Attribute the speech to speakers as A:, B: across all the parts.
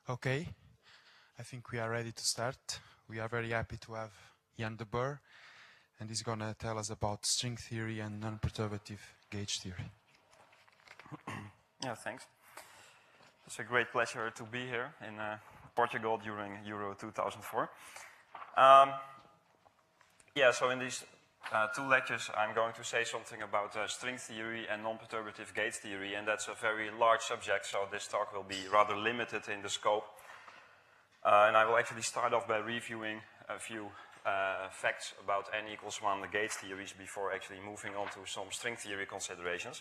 A: Okay, I think we are ready to start. We are very happy to have Jan de Boer, and he's going to tell us about string theory and non-perturbative gauge theory.
B: Yeah, thanks. It's a great pleasure to be here in Portugal during Euro 2004. So in these two lectures, I'm going to say something about string theory and non-perturbative gauge theory, and that's a very large subject, so this talk will be rather limited in the scope. And I will actually start off by reviewing a few facts about n=1 gauge theories before actually moving on to some string theory considerations.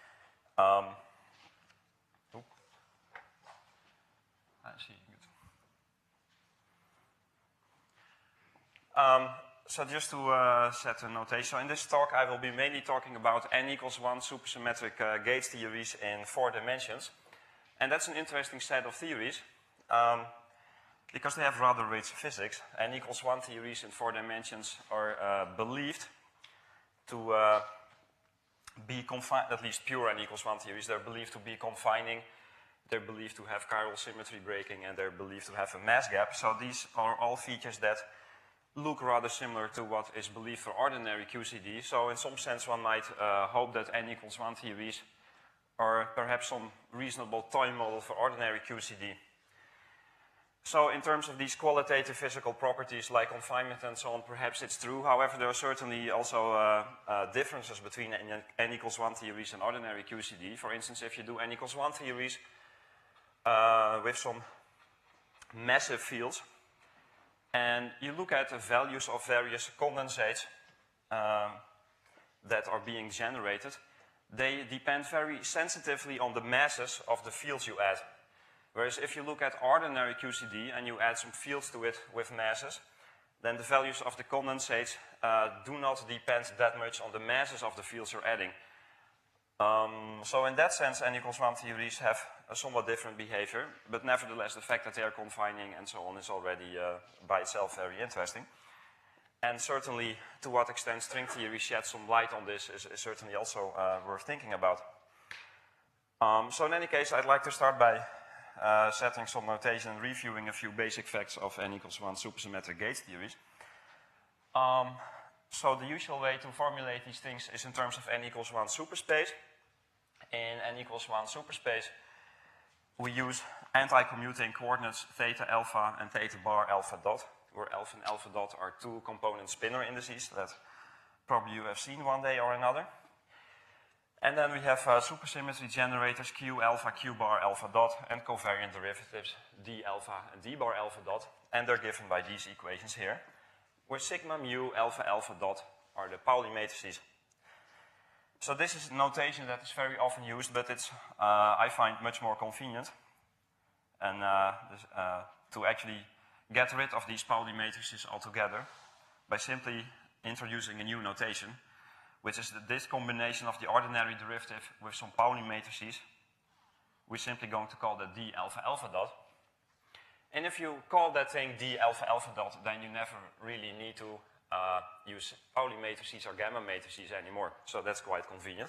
B: So just to set a notation, so in this talk I will be mainly talking about n=1 supersymmetric gauge theories in 4 dimensions. And that's an interesting set of theories because they have rather rich physics. n=1 theories in 4 dimensions are believed to be confined, at least pure n=1 theories, they're believed to be confining, they're believed to have chiral symmetry breaking, and they're believed to have a mass gap. So these are all features that look rather similar to what is believed for ordinary QCD. So in some sense one might hope that n=1 theories are perhaps some reasonable toy model for ordinary QCD. So in terms of these qualitative physical properties like confinement and so on, perhaps it's true. However, there are certainly also differences between n=1 theories and ordinary QCD. For instance, if you do n=1 theories with some massive fields, and you look at the values of various condensates that are being generated, they depend very sensitively on the masses of the fields you add. Whereas if you look at ordinary QCD and you add some fields to it with masses, then the values of the condensates do not depend that much on the masses of the fields you're adding. So in that sense, n=1 theories have a somewhat different behavior, but nevertheless the fact that they are confining and so on is already by itself very interesting. And certainly to what extent string theory sheds some light on this is certainly also worth thinking about. So in any case, I'd like to start by setting some notation and reviewing a few basic facts of n=1 supersymmetric gauge theories. So the usual way to formulate these things is in terms of n=1 superspace. In n=1 superspace, we use anti-commuting coordinates theta alpha and theta bar alpha dot, where alpha and alpha dot are two component spinor indices that probably you have seen one day or another. And then we have supersymmetry generators Q alpha, Q bar alpha dot, and covariant derivatives D alpha and D bar alpha dot, and they're given by these equations here, where sigma mu alpha alpha dot are the Pauli matrices. So this is a notation that is very often used, but it's, I find, much more convenient. And to actually get rid of these Pauli matrices altogether by simply introducing a new notation, which is this combination of the ordinary derivative with some Pauli matrices. We're simply going to call that D alpha alpha dot. And if you call that thing D alpha alpha dot, then you never really need to use Pauli matrices or gamma matrices anymore. So that's quite convenient.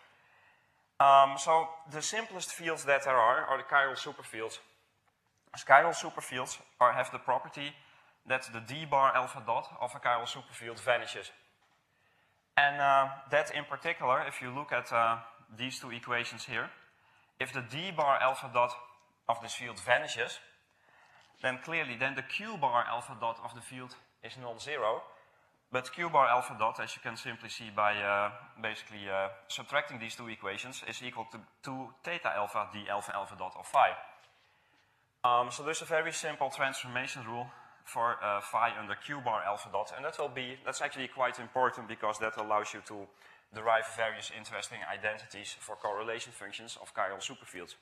B: So the simplest fields that there are the chiral superfields. Chiral superfields have the property that the D bar alpha dot of a chiral superfield vanishes. And that in particular, if you look at these two equations here, if the D bar alpha dot of this field vanishes, then clearly then the Q bar alpha dot of the field is non-zero. But Q bar alpha dot, as you can simply see by basically subtracting these two equations, is equal to theta alpha D alpha alpha dot of phi. So there's a very simple transformation rule for phi under Q bar alpha dot, and that's actually quite important because that allows you to derive various interesting identities for correlation functions of chiral superfields.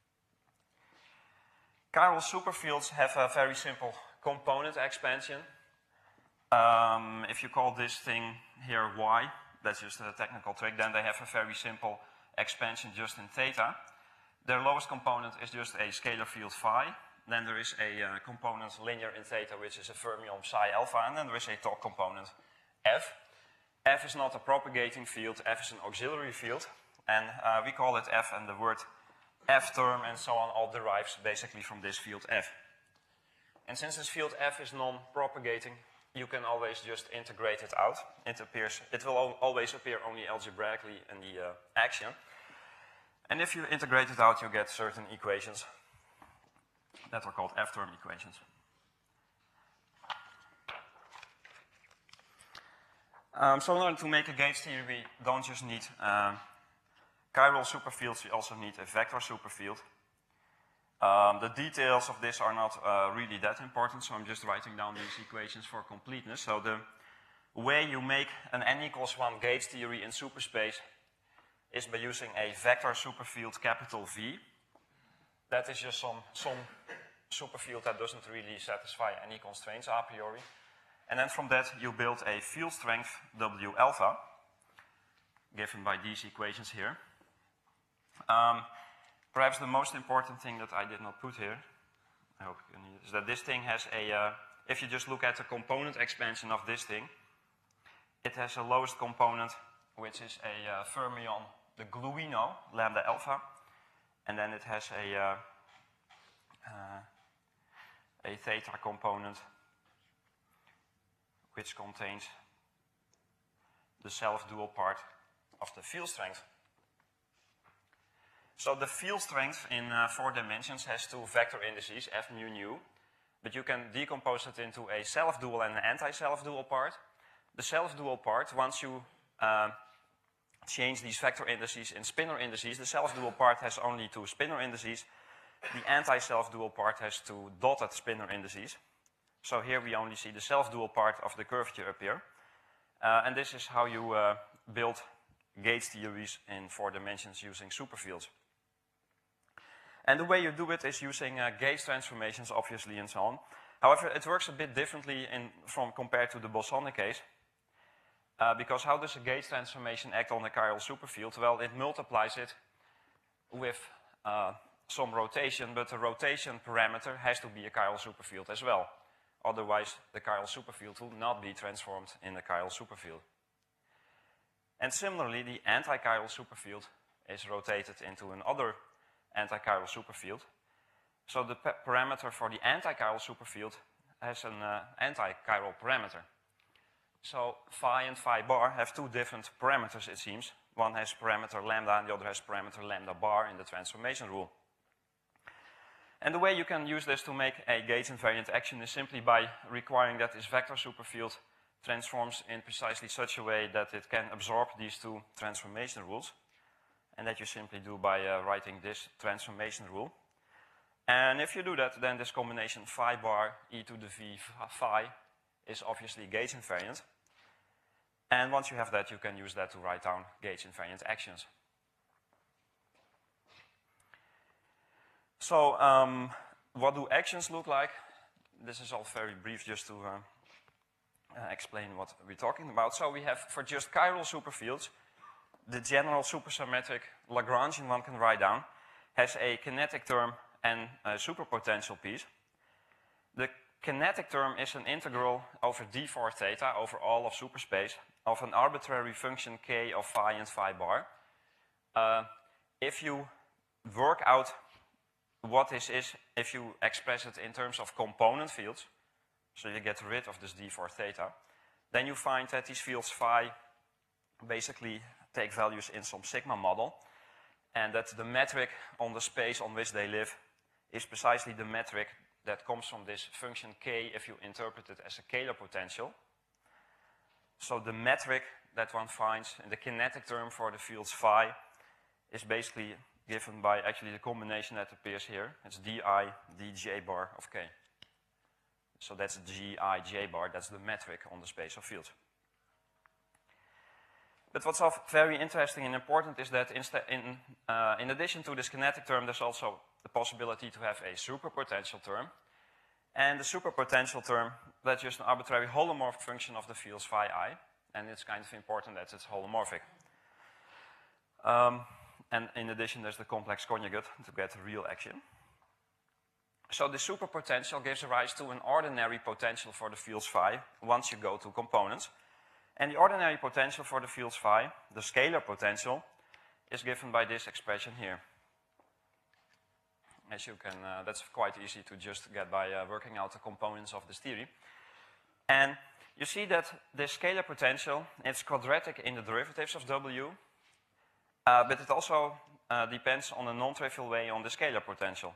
B: Chiral superfields have a very simple component expansion. If you call this thing here y, that's just a technical trick, then they have a very simple expansion just in theta. Their lowest component is just a scalar field phi. Then there is a component linear in theta, which is a fermion psi alpha, and then there is a top component f. F is not a propagating field, f is an auxiliary field, and we call it f, and the word F term and so on all derives basically from this field F. And since this field F is non-propagating, you can always just integrate it out. It will always appear only algebraically in the action. And if you integrate it out, you get certain equations that are called F-term equations. So in order to make a gauge theory, we don't just need chiral superfields, we also need a vector superfield. The details of this are not really that important, so I'm just writing down these equations for completeness. So the way you make an n=1 gauge theory in superspace is by using a vector superfield capital V. That is just some superfield that doesn't really satisfy any constraints a priori. And then from that you build a field strength W alpha, given by these equations here. Perhaps the most important thing that I did not put here, I hope you can hear, is that this thing has a, if you just look at the component expansion of this thing, it has a lowest component, which is a fermion, the gluino, lambda alpha, and then it has a theta component, which contains the self-dual part of the field strength. So the field strength in 4 dimensions has 2 vector indices, F mu nu, but you can decompose it into a self-dual and an anti-self-dual part. The self-dual part, once you change these vector indices in spinor indices, the self-dual part has only 2 spinor indices. The anti-self-dual part has 2 dotted spinor indices. So here we only see the self-dual part of the curvature up here. And this is how you build gauge theories in 4 dimensions using superfields. And the way you do it is using gauge transformations, obviously, and so on. However, it works a bit differently compared to the bosonic case. Because how does a gauge transformation act on a chiral superfield? Well, it multiplies it with some rotation, but the rotation parameter has to be a chiral superfield as well. Otherwise, the chiral superfield will not be transformed in a chiral superfield. And similarly, the anti-chiral superfield is rotated into another anti-chiral superfield. So the parameter for the anti-chiral superfield has an anti-chiral parameter. So phi and phi bar have 2 different parameters, it seems. One has parameter lambda and the other has parameter lambda bar in the transformation rule. And the way you can use this to make a gauge invariant action is simply by requiring that this vector superfield transforms in precisely such a way that it can absorb these 2 transformation rules. And that you simply do by writing this transformation rule. And if you do that, then this combination phi bar e to the v phi is obviously gauge invariant. And once you have that, you can use that to write down gauge invariant actions. So what do actions look like? This is all very brief just to explain what we're talking about. So we have, for just chiral superfields, the general supersymmetric Lagrangian one can write down has a kinetic term and a superpotential piece. The kinetic term is an integral over d4 theta over all of superspace of an arbitrary function k of phi and phi bar. If you work out what this is, if you express it in terms of component fields, so you get rid of this d4 theta, then you find that these fields phi basically take values in some sigma model, and that the metric on the space on which they live is precisely the metric that comes from this function k if you interpret it as a scalar potential. So the metric that one finds in the kinetic term for the fields phi is basically given by actually the combination that appears here. It's di dj bar of k. So that's gi j bar, that's the metric on the space of fields. But what's very interesting and important is that in addition to this kinetic term, there's also the possibility to have a superpotential term. And the superpotential term, that's just an arbitrary holomorphic function of the fields phi I. And it's kind of important that it's holomorphic. And in addition, there's the complex conjugate to get a real action. So the superpotential gives rise to an ordinary potential for the fields phi once you go to components. And the ordinary potential for the fields phi, the scalar potential, is given by this expression here. as you can, that's quite easy to just get by working out the components of this theory. And you see that the scalar potential, it's quadratic in the derivatives of W, but it also depends on a non-trivial way on the scalar potential.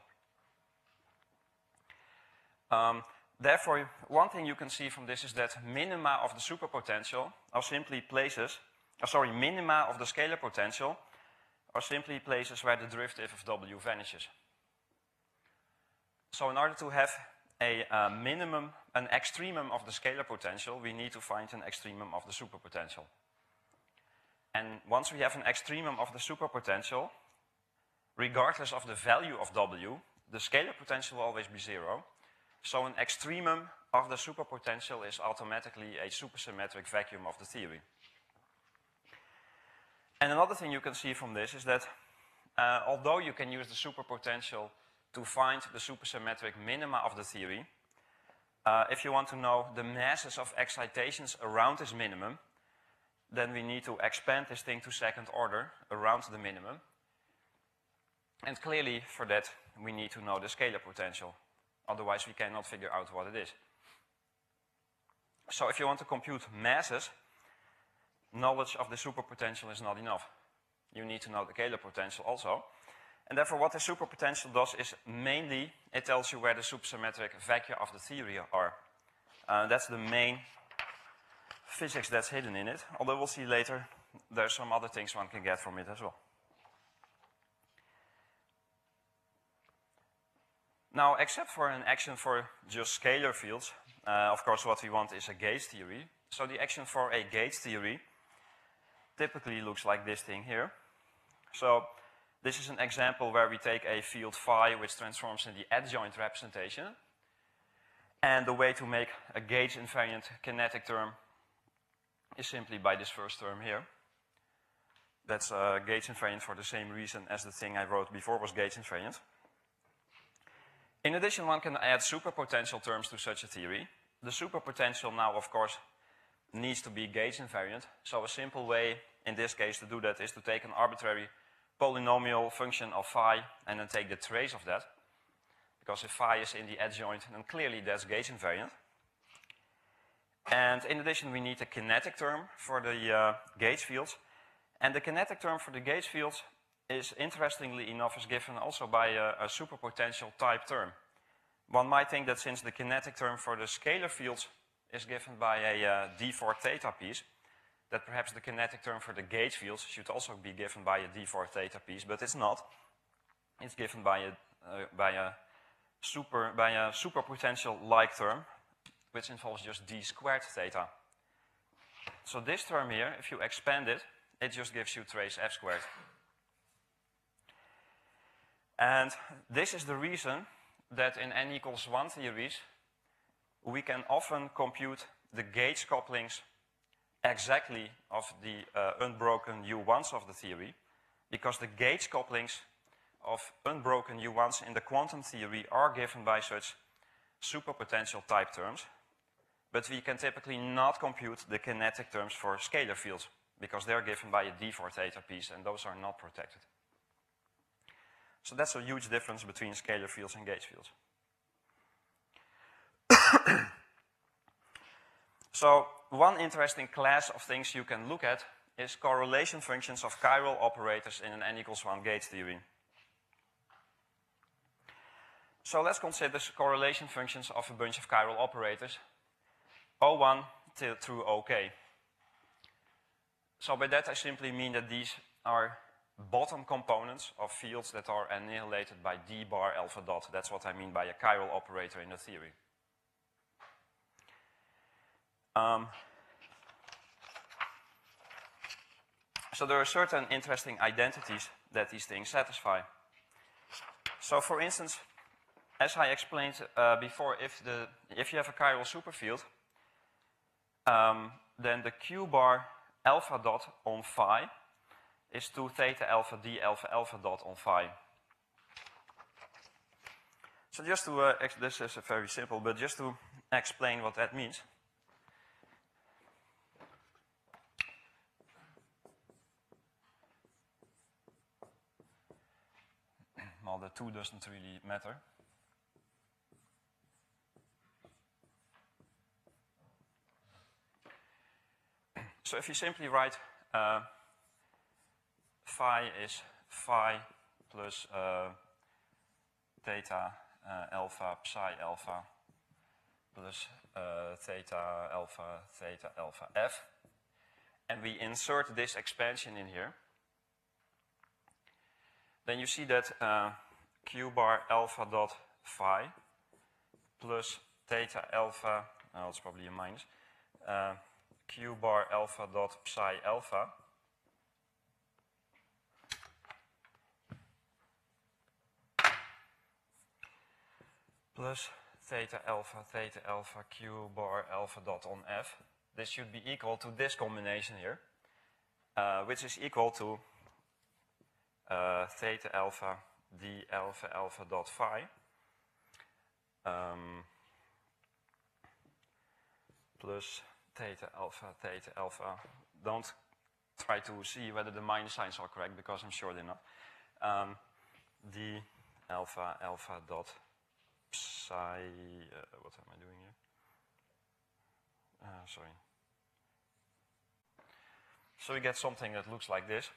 B: Therefore, one thing you can see from this is that minima of the superpotential are simply places, minima of the scalar potential are simply places where the derivative of W vanishes. So in order to have a minimum, an extremum of the scalar potential, we need to find an extremum of the superpotential. And once we have an extremum of the superpotential, regardless of the value of W, the scalar potential will always be 0. So an extremum of the superpotential is automatically a supersymmetric vacuum of the theory. And another thing you can see from this is that although you can use the superpotential to find the supersymmetric minima of the theory, if you want to know the masses of excitations around this minimum, then we need to expand this thing to second order around the minimum. And clearly for that we need to know the scalar potential. Otherwise we cannot figure out what it is. So if you want to compute masses, knowledge of the superpotential is not enough. You need to know the scalar potential also. And therefore what the superpotential does is mainly it tells you where the supersymmetric vector of the theory are. That's the main physics that's hidden in it. Although we'll see later there's some other things one can get from it as well. Now, except for an action for just scalar fields, of course what we want is a gauge theory. So the action for a gauge theory typically looks like this thing here. So this is an example where we take a field phi which transforms in the adjoint representation. And the way to make a gauge invariant kinetic term is simply by this first term here. That's gauge invariant for the same reason as the thing I wrote before was gauge invariant. In addition, one can add superpotential terms to such a theory. The superpotential now, of course, needs to be gauge invariant. So a simple way, in this case, to do that is to take an arbitrary polynomial function of phi and then take the trace of that. Because if phi is in the adjoint, then clearly that's gauge invariant. And in addition, we need a kinetic term for the gauge fields. And the kinetic term for the gauge fields is, interestingly enough, is given also by a superpotential type term. One might think that since the kinetic term for the scalar fields is given by a d4 theta piece, that perhaps the kinetic term for the gauge fields should also be given by a d4 theta piece, but it's not. It's given by a superpotential-like term, which involves just d squared theta. So this term here, if you expand it, it just gives you trace f squared. And this is the reason that in n=1 theories, we can often compute the gauge couplings exactly of the unbroken U1s of the theory, because the gauge couplings of unbroken U1s in the quantum theory are given by such superpotential type terms, but we can typically not compute the kinetic terms for scalar fields, because they're given by a d4 theta piece, and those are not protected. So that's a huge difference between scalar fields and gauge fields. So one interesting class of things you can look at is correlation functions of chiral operators in an n=1 gauge theory. So let's consider correlation functions of a bunch of chiral operators, O1 through OK. So by that I simply mean that these are bottom components of fields that are annihilated by d bar alpha dot. That's what I mean by a chiral operator in the theory. So there are certain interesting identities that these things satisfy. So for instance, as I explained before, if you have a chiral superfield, then the q bar alpha dot on phi is 2 theta alpha d alpha alpha dot on phi. So just to, this is very simple, but just to explain what that means. well, the 2 doesn't really matter. So if you simply write phi is phi plus theta alpha psi alpha plus theta alpha f, and we insert this expansion in here, then you see that q bar alpha dot phi plus theta alpha, oh, it's probably a minus, q bar alpha dot psi alpha plus theta alpha q bar alpha dot on f. This should be equal to this combination here, which is equal to theta alpha d alpha dot phi plus theta alpha. Don't try to see whether the minus signs are correct, because I'm sure they're not. D alpha dot psi, what am I doing here? Sorry. So we get something that looks like this.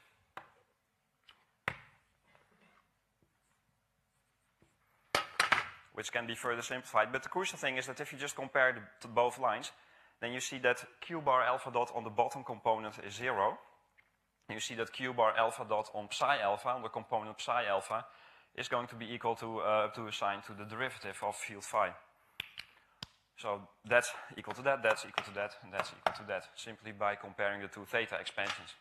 B: Which can be further simplified. But the crucial thing is that if you just compare to both lines, then you see that q bar alpha dot on the bottom component is 0. You see that q bar alpha dot on psi alpha, on the component psi alpha, is going to be equal to up to a sign to the derivative of field phi. So that's equal to that, that's equal to that, and that's equal to that, simply by comparing the two theta expansions.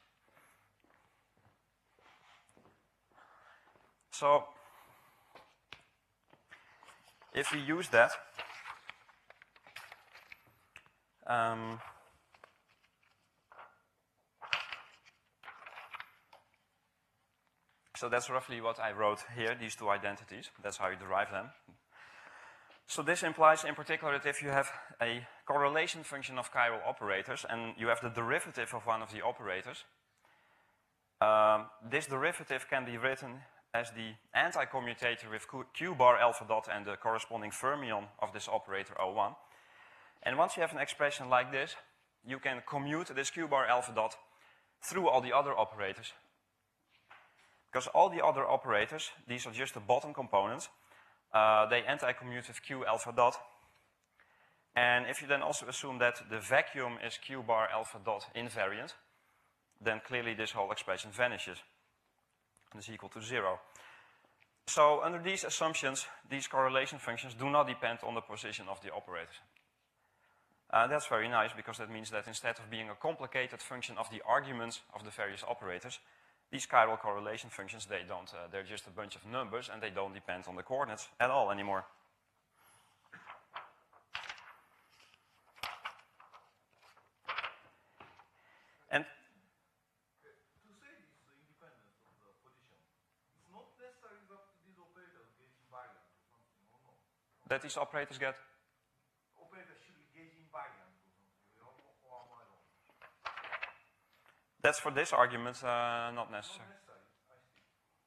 B: So if we use that, so that's roughly what I wrote here, these two identities. That's how you derive them. So this implies in particular that if you have a correlation function of chiral operators and you have the derivative of one of the operators, this derivative can be written as the anti-commutator with q bar alpha dot and the corresponding fermion of this operator O1. And once you have an expression like this, you can commute this q bar alpha dot through all the other operators. Because all the other operators, these are just the bottom components, they anti-commute with q alpha dot. And if you then also assume that the vacuum is q bar alpha dot invariant, then clearly this whole expression vanishes and is equal to 0. So under these assumptions, these correlation functions do not depend on the position of the operators. That's very nice, because that means that instead of being a complicated function of the arguments of the various operators, these chiral correlation functions, they don't, they're just a bunch of numbers and they don't depend on the coordinates at all anymore. And
C: to say this independence of the position, it's not necessary that these operators get invariant or something, or no?
B: that these operators get?
C: Operators should get invariant or something, or am I wrong?
B: That's for this argument, not necessary.
C: Not necessary, I see.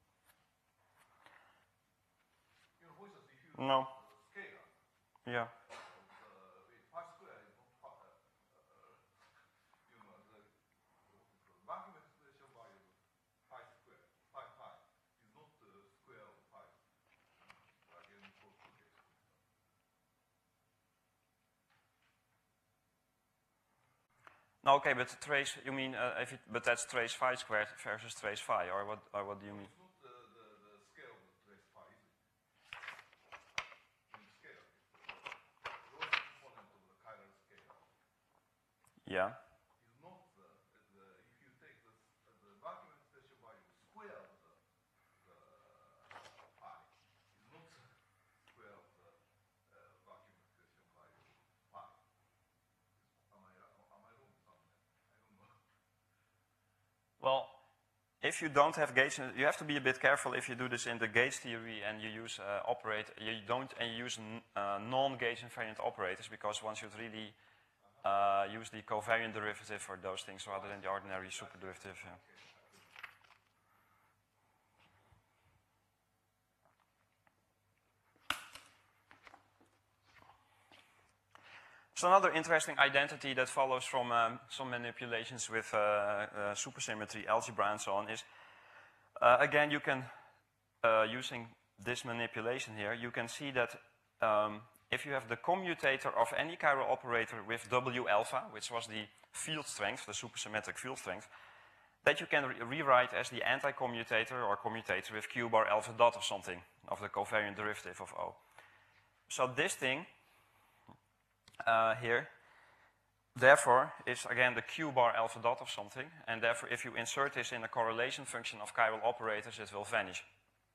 C: You know, for instance, if you
B: No.
C: scalar,
B: Yeah.
C: phi square is not you know, the vacuum expression value phi square, phi is not the square of phi. Again, for 2x.
B: No, okay, but trace, you mean, but that's trace phi squared versus trace phi, or what do you mean?
C: It's not the scale of the trace phi, is it? In scale, the lowest component of the chiral scale
B: Yeah.
C: is not if you take the vacuum expression value square of the phi, is not square of the vacuum expression value phi. Am I wrong somewhere? I don't know.
B: Well, if you don't have gauge, you have to be a bit careful if you do this in the gauge theory and you use you use non-gauge invariant operators, because one should really use the covariant derivative for those things rather than the ordinary superderivative. Yeah. So another interesting identity that follows from some manipulations with supersymmetry, algebra, and so on is, again, you can, using this manipulation here, you can see that if you have the commutator of any chiral operator with W alpha, which was the field strength, the supersymmetric field strength, that you can rewrite as the anti-commutator or commutator with Q bar alpha dot of something, of the covariant derivative of O. So this thing here, therefore, is again the Q bar alpha dot of something, and therefore if you insert this in a correlation function of chiral operators, it will vanish.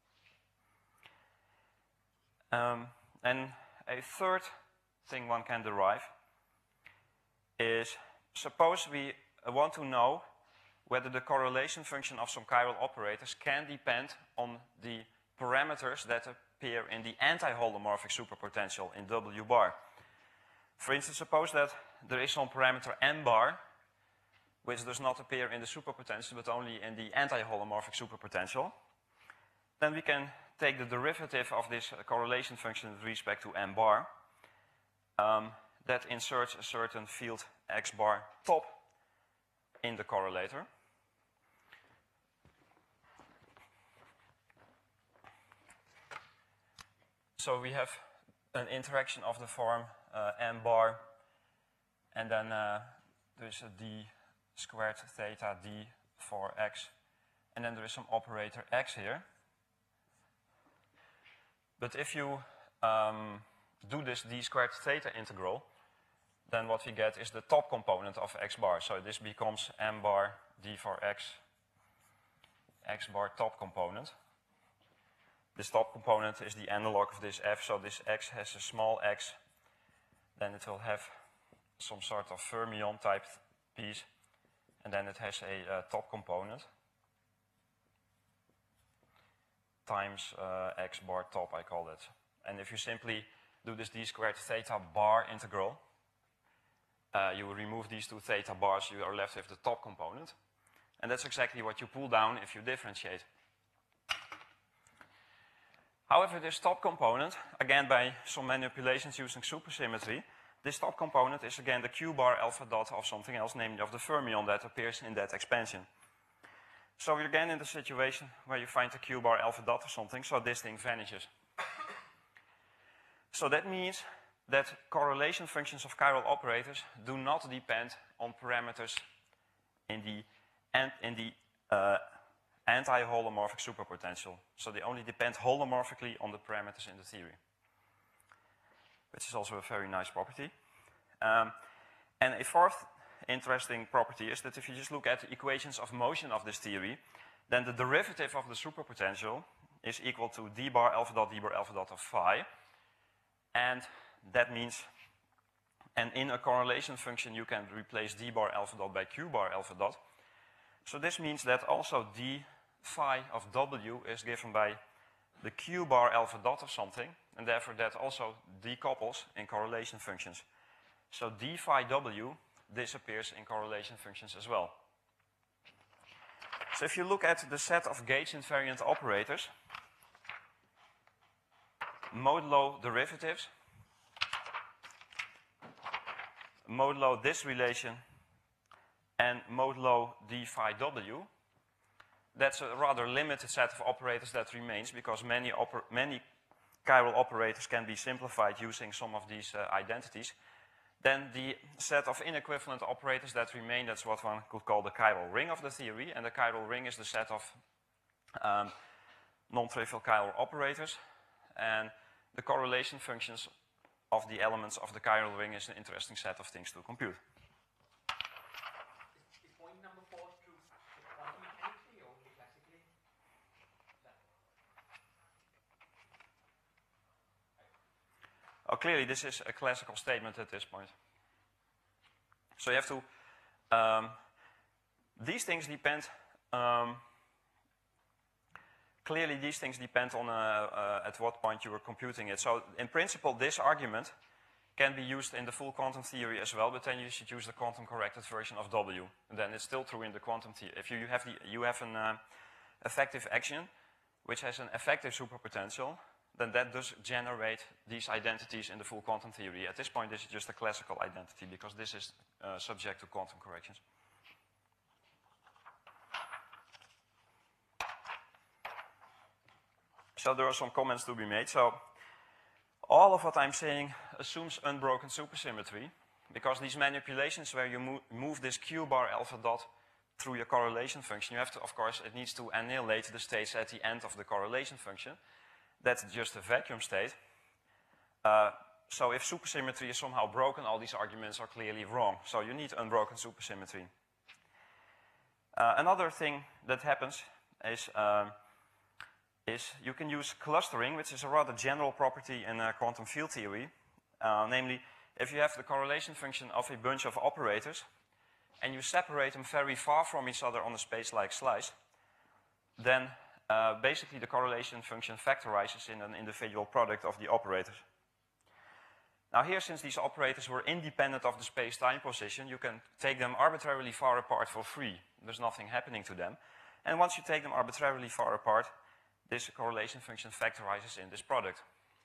B: And a third thing one can derive is, suppose we want to know whether the correlation function of some chiral operators can depend on the parameters that appear in the anti-holomorphic superpotential in W bar. For instance, suppose that there is some parameter M bar, which does not appear in the superpotential, but only in the anti-holomorphic superpotential. Then we can take the derivative of this correlation function with respect to M bar, that inserts a certain field X bar top in the correlator. So we have an interaction of the form M bar, and then there is a d squared theta d for x, and then there is some operator x here. But if you do this d squared theta integral, then what we get is the top component of x bar. So this becomes M bar d for x, x bar top component. This top component is the analog of this f, so this x has a small x, then it will have some sort of fermion type piece, and then it has a top component times x bar top, I call it. And if you simply do this d squared theta bar integral, you remove these two theta bars, you are left with the top component. And that's exactly what you pull down if you differentiate. However, this top component, again by some manipulations using supersymmetry, this top component is again the Q bar alpha dot of something else, namely of the fermion that appears in that expansion. So we're again in the situation where you find the Q bar alpha dot of something, so this thing vanishes. So that means that correlation functions of chiral operators do not depend on parameters in the anti-holomorphic superpotential. So they only depend holomorphically on the parameters in the theory, which is also a very nice property. And a fourth interesting property is that if you just look at the equations of motion of this theory, then the derivative of the superpotential is equal to d bar alpha dot of phi. And that means, and in a correlation function you can replace d bar alpha dot by q bar alpha dot. So this means that also d phi of w is given by the q bar alpha dot of something, and therefore that also decouples in correlation functions. So d phi w disappears in correlation functions as well. So if you look at the set of gauge invariant operators, modulo derivatives, modulo this relation, and modulo d phi w, that's a rather limited set of operators that remains, because many chiral operators can be simplified using some of these identities. Then the set of inequivalent operators that remain, that's what one could call the chiral ring of the theory, and the chiral ring is the set of non-trivial chiral operators, and the correlation functions of the elements of the chiral ring is an interesting set of things to compute.
D: Is point number 4 true quantum mechanically or classically?
B: Oh, clearly this is a classical statement at this point. So you have to, these things depend, clearly these things depend on at what point you are computing it. So in principle this argument can be used in the full quantum theory as well, but then you should use the quantum corrected version of W. And then it's still true in the quantum theory. If you have an effective action which has an effective superpotential, then that does generate these identities in the full quantum theory. At this point, this is just a classical identity because this is subject to quantum corrections. So there are some comments to be made. So all of what I'm saying assumes unbroken supersymmetry, because these manipulations where you move this q bar alpha dot through your correlation function, you have to, of course, it needs to annihilate the states at the end of the correlation function. That's just a vacuum state. So if supersymmetry is somehow broken, all these arguments are clearly wrong. So you need unbroken supersymmetry. Another thing that happens is you can use clustering, which is a rather general property in quantum field theory. Namely, if you have the correlation function of a bunch of operators, and you separate them very far from each other on a space-like slice, then basically the correlation function factorizes in an individual product of the operators. Now here, since these operators were independent of the space-time position, you can take them arbitrarily far apart for free. There's nothing happening to them. And once you take them arbitrarily far apart, this correlation function factorizes in this product.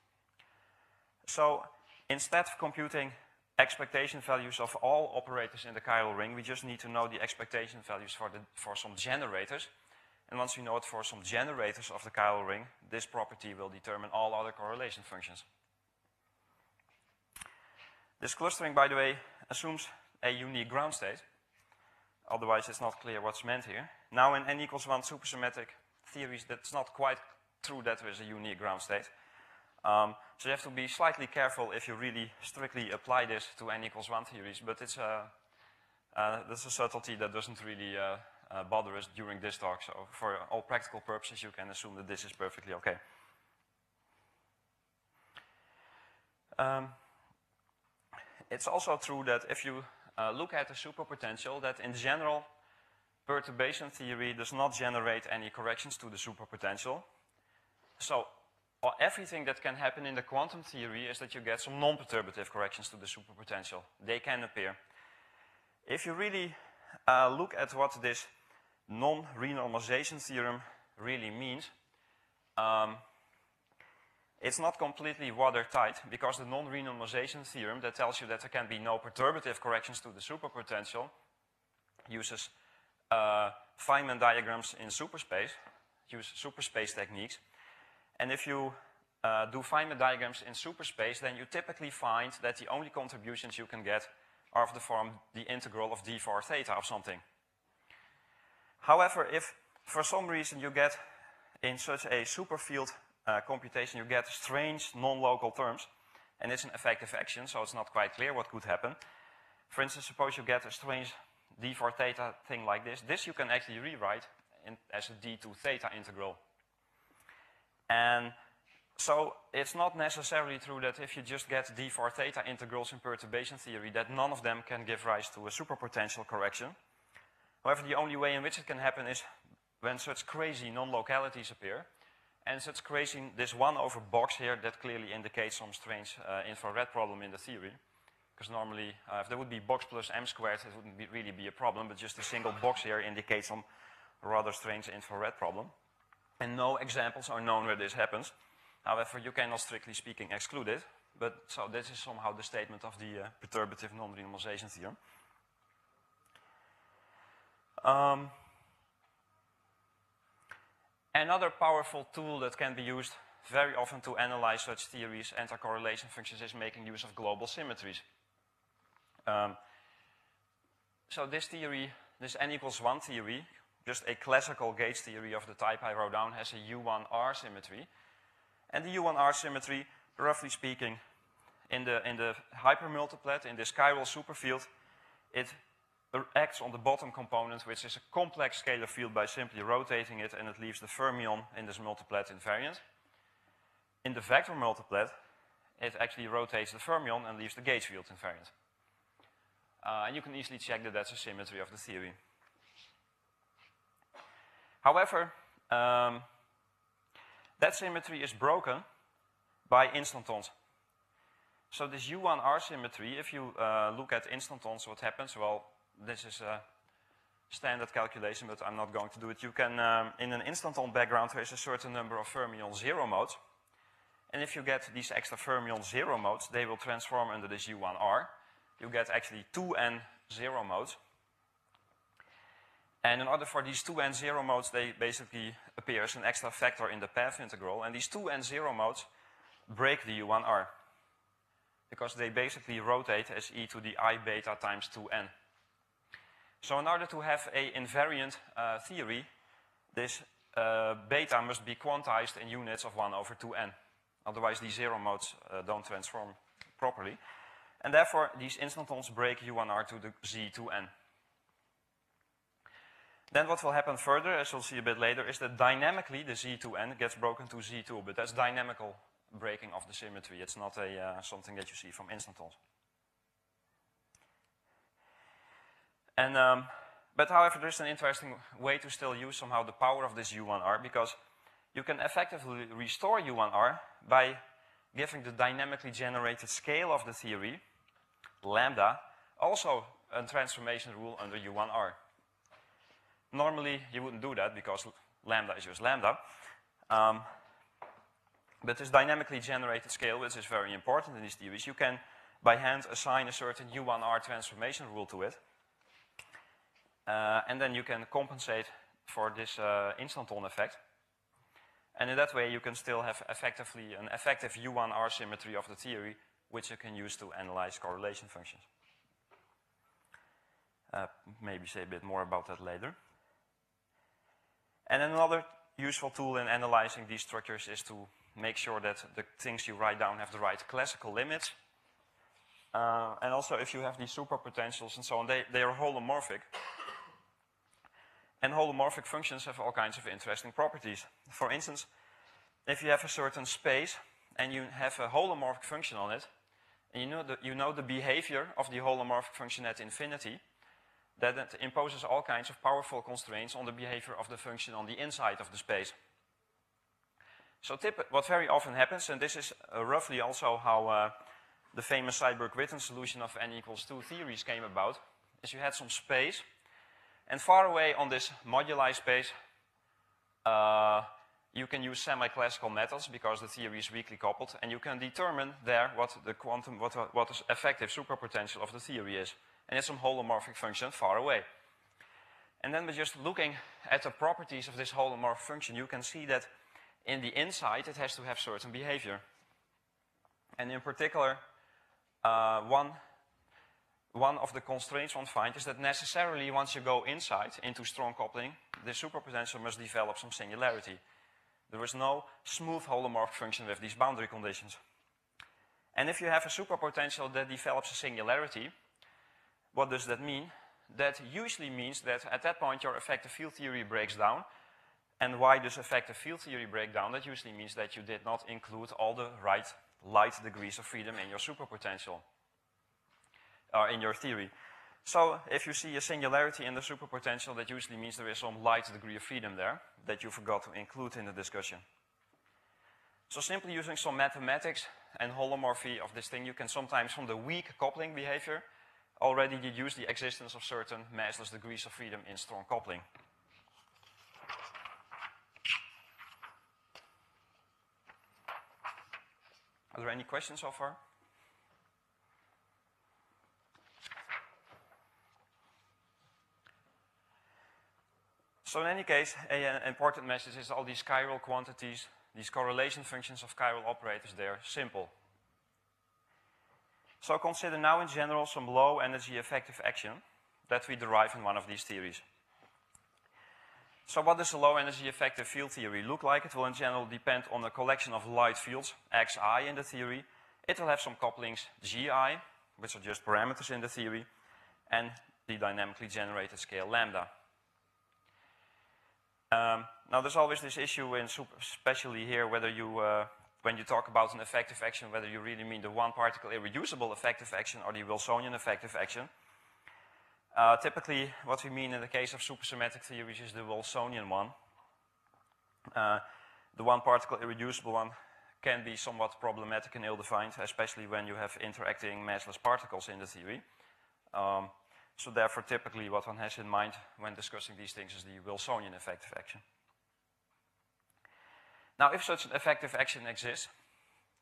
B: So instead of computing expectation values of all operators in the chiral ring, we just need to know the expectation values for some generators. And once we know it for some generators of the chiral ring, this property will determine all other correlation functions. This clustering, by the way, assumes a unique ground state. Otherwise, it's not clear what's meant here. Now, in n=1 supersymmetric theories, that's not quite true that there is a unique ground state. So you have to be slightly careful if you really strictly apply this to n=1 theories, but it's that's a subtlety that doesn't really bother us during this talk. So for all practical purposes, you can assume that this is perfectly okay. It's also true that if you look at the superpotential, that in general, perturbation theory does not generate any corrections to the superpotential. So everything that can happen in the quantum theory is that you get some non-perturbative corrections to the superpotential. They can appear. If you really look at what this non-renormalization theorem really means, it's not completely watertight, because the non-renormalization theorem that tells you that there can be no perturbative corrections to the superpotential uses Feynman diagrams in superspace, use superspace techniques. And if you do Feynman diagrams in superspace, then you typically find that the only contributions you can get are of the form the integral of d var theta of something. However, if for some reason you get in such a superfield computation, you get strange non-local terms, and it's an effective action, so it's not quite clear what could happen. For instance, suppose you get a strange d var theta thing like this. This you can actually rewrite as a d to theta integral. And so it's not necessarily true that if you just get d var theta integrals in perturbation theory, that none of them can give rise to a superpotential correction. However, the only way in which it can happen is when such crazy non-localities appear. And such crazy, this 1 over box here, that clearly indicates some strange infrared problem in the theory. Because normally, if there would be box plus m squared, it wouldn't really be a problem, but just a single box here indicates some rather strange infrared problem. And no examples are known where this happens. However, you cannot, strictly speaking, exclude it. But so this is somehow the statement of the perturbative non-renormalization theorem. Another powerful tool that can be used very often to analyze such theories, anti-correlation functions, is making use of global symmetries. So this theory, this n=1 theory, just a classical gauge theory of the type I wrote down, has a U1R symmetry. And the U1R symmetry, roughly speaking, in the hypermultiplet, in this chiral superfield, it acts on the bottom component, which is a complex scalar field, by simply rotating it, and it leaves the fermion in this multiplet invariant. In the vector multiplet, it actually rotates the fermion and leaves the gauge field invariant. And you can easily check that that's a symmetry of the theory. However, that symmetry is broken by instantons. So this U1R symmetry, if you look at instantons, what happens? Well, this is a standard calculation, but I'm not going to do it. You can, in an instanton background, there is a certain number of fermion zero modes. And if you get these extra fermion zero modes, they will transform under this U1R. You get actually 2n zero modes. And in order for these 2n zero modes, they basically appear as an extra factor in the path integral. And these 2n zero modes break the U1R, because they basically rotate as e to the I beta times 2n. So in order to have an invariant theory, this beta must be quantized in units of 1 over 2n. Otherwise, these zero modes don't transform properly. And therefore, these instantons break U1R to the Z2n. Then what will happen further, as you'll see a bit later, is that dynamically the Z2n gets broken to Z2, but that's dynamical breaking of the symmetry. It's not something that you see from instantons. And, but however, there's an interesting way to still use somehow the power of this U1R, because you can effectively restore U1R by giving the dynamically generated scale of the theory, lambda, also a transformation rule under U1R. Normally, you wouldn't do that because lambda is just lambda. But this dynamically generated scale, which is very important in these theories, you can, by hand, assign a certain U1R transformation rule to it. And then you can compensate for this instanton effect. And in that way, you can still have effectively an effective U1R symmetry of the theory, which you can use to analyze correlation functions. Maybe say a bit more about that later. And another useful tool in analyzing these structures is to make sure that the things you write down have the right classical limits. And also, if you have these superpotentials and so on, they are holomorphic. And holomorphic functions have all kinds of interesting properties. For instance, if you have a certain space and you have a holomorphic function on it, and you know the behavior of the holomorphic function at infinity, that it imposes all kinds of powerful constraints on the behavior of the function on the inside of the space. So what very often happens, and this is roughly also how the famous Seiberg-Witten solution of n equals 2 theories came about, is you had some space, and far away on this moduli space, you can use semi-classical methods because the theory is weakly coupled, and you can determine there what the what the effective superpotential of the theory is. And it's some holomorphic function far away. And then by just looking at the properties of this holomorphic function, you can see that in the inside it has to have certain behavior. And in particular, one of the constraints one finds is that necessarily once you go inside into strong coupling, the superpotential must develop some singularity. There is no smooth holomorphic function with these boundary conditions. And if you have a superpotential that develops a singularity, what does that mean? That usually means that at that point your effective field theory breaks down. And why does effective field theory break down? That usually means that you did not include all the right light degrees of freedom in your superpotential, or in your theory. So if you see a singularity in the superpotential, that usually means there is some light degree of freedom there that you forgot to include in the discussion. So simply using some mathematics and holomorphy of this thing, you can sometimes, from the weak coupling behavior, already deduce the existence of certain massless degrees of freedom in strong coupling. Are there any questions so far? So in any case, an important message is all these chiral quantities, these correlation functions of chiral operators, they're simple. So consider now in general some low energy effective action that we derive in one of these theories. So what does a low energy effective field theory look like? It will in general depend on a collection of light fields, xi in the theory. It will have some couplings gi, which are just parameters in the theory, and the dynamically generated scale lambda. Now there's always this issue, especially here, whether you, when you talk about an effective action, whether you really mean the one particle irreducible effective action or the Wilsonian effective action. Typically, what we mean in the case of supersymmetric theories is the Wilsonian one. The one particle irreducible one can be somewhat problematic and ill-defined, especially when you have interacting massless particles in the theory. So therefore, typically what one has in mind when discussing these things is the Wilsonian effective action. Now, if such an effective action exists,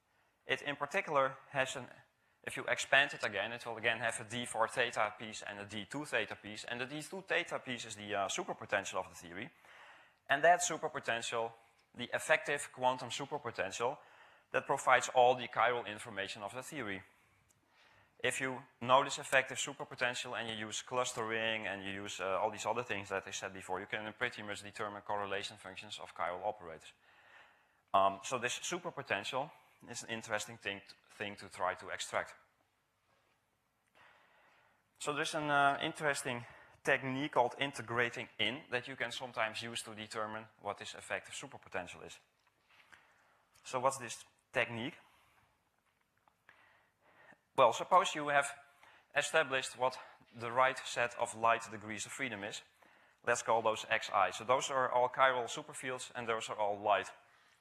B: It in particular has an, if you expand it again, it will again have a d4 theta piece and a d2 theta piece. And the d2 theta piece is the superpotential of the theory. And that superpotential, the effective quantum superpotential, that provides all the chiral information of the theory. If you know this effective superpotential and you use clustering and you use all these other things that I said before, you can pretty much determine correlation functions of chiral operators. So this superpotential is an interesting thing to try to extract. So there's an interesting technique called integrating in that you can sometimes use to determine what this effective superpotential is. So what's this technique? Well, suppose you have established what the right set of light degrees of freedom is. Let's call those xi. So those are all chiral superfields and those are all light.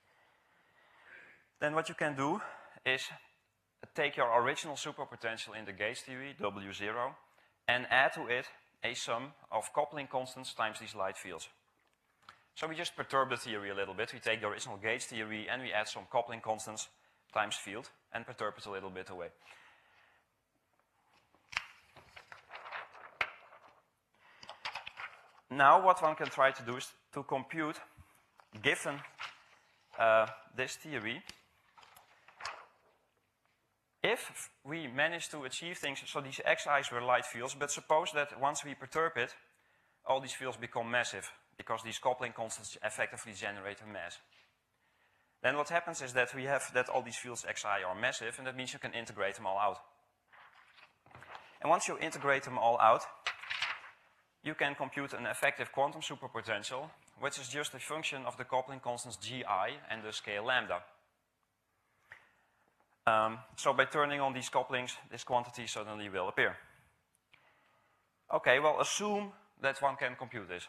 B: Then what you can do is take your original superpotential in the gauge theory, W0, and add to it a sum of coupling constants times these light fields. So we just perturb the theory a little bit. We take the original gauge theory and we add some coupling constants times field and perturb it a little bit away. Now what one can try to do is to compute, given this theory, if we manage to achieve things, so these xi's were light fields, but suppose that once we perturb it, all these fields become massive, because these coupling constants effectively generate a mass. Then what happens is that we have that all these fields xi are massive, and that means you can integrate them all out. And once you integrate them all out, you can compute an effective quantum superpotential, which is just a function of the coupling constants gi and the scale lambda. So by turning on these couplings, this quantity suddenly will appear. Okay, well, assume that one can compute this.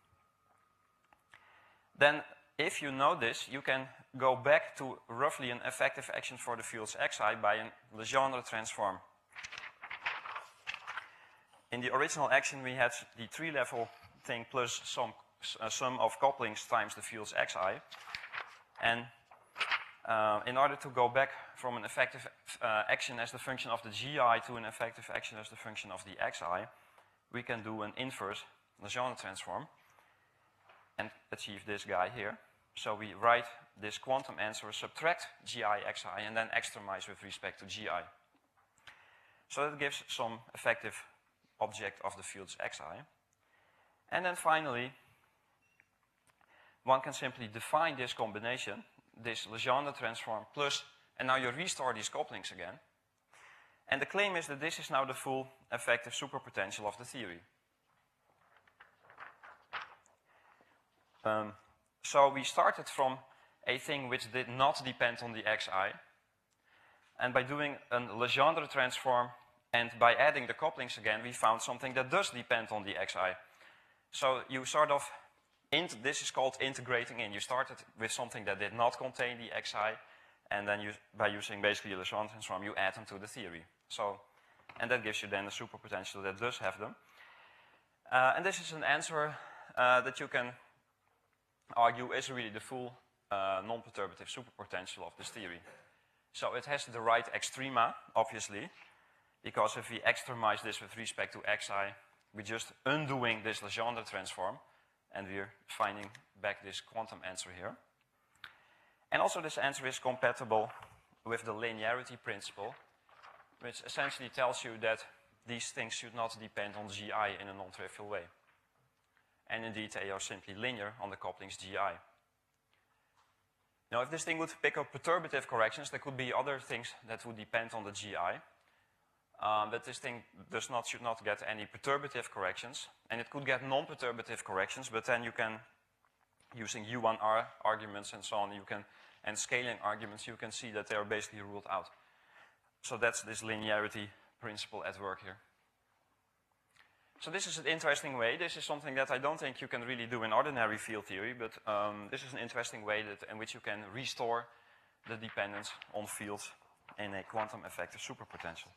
B: Then, if you know this, you can go back to roughly an effective action for the fields xi by a Legendre transform. In the original action, we had the three-level thing plus some sum of couplings times the fields xi. And in order to go back from an effective action as the function of the gi to an effective action as the function of the xi, we can do an inverse Legendre transform and achieve this guy here. So we write this quantum answer, subtract gi xi, and then extremize with respect to gi. So that gives some effective object of the fields xi. And then finally, one can simply define this combination, this Legendre transform plus, and now you restore these couplings again. And the claim is that this is now the full effective superpotential of the theory. So we started from a thing which did not depend on the xi. And by doing a Legendre transform and by adding the couplings again, we found something that does depend on the xi. So you sort of, this is called integrating in. You started with something that did not contain the xi, and then by using basically a Legendre transform, you add them to the theory. So, and that gives you then a superpotential that does have them. And this is an answer that you can argue is really the full non-perturbative superpotential of this theory. So it has the right extrema, obviously, because if we extremize this with respect to xi, we're just undoing this Legendre transform, and we're finding back this quantum answer here. And also this answer is compatible with the linearity principle, which essentially tells you that these things should not depend on gi in a non-trivial way. And indeed, they are simply linear on the couplings gi. Now, if this thing would pick up perturbative corrections, there could be other things that would depend on the gi. But this thing should not get any perturbative corrections. And it could get non-perturbative corrections, but then you can, using U1R arguments and so on, and scaling arguments, you can see that they are basically ruled out. So that's this linearity principle at work here. So this is an interesting way. This is something that I don't think you can really do in ordinary field theory, but this is an interesting way in which you can restore the dependence on fields in a quantum effective superpotential.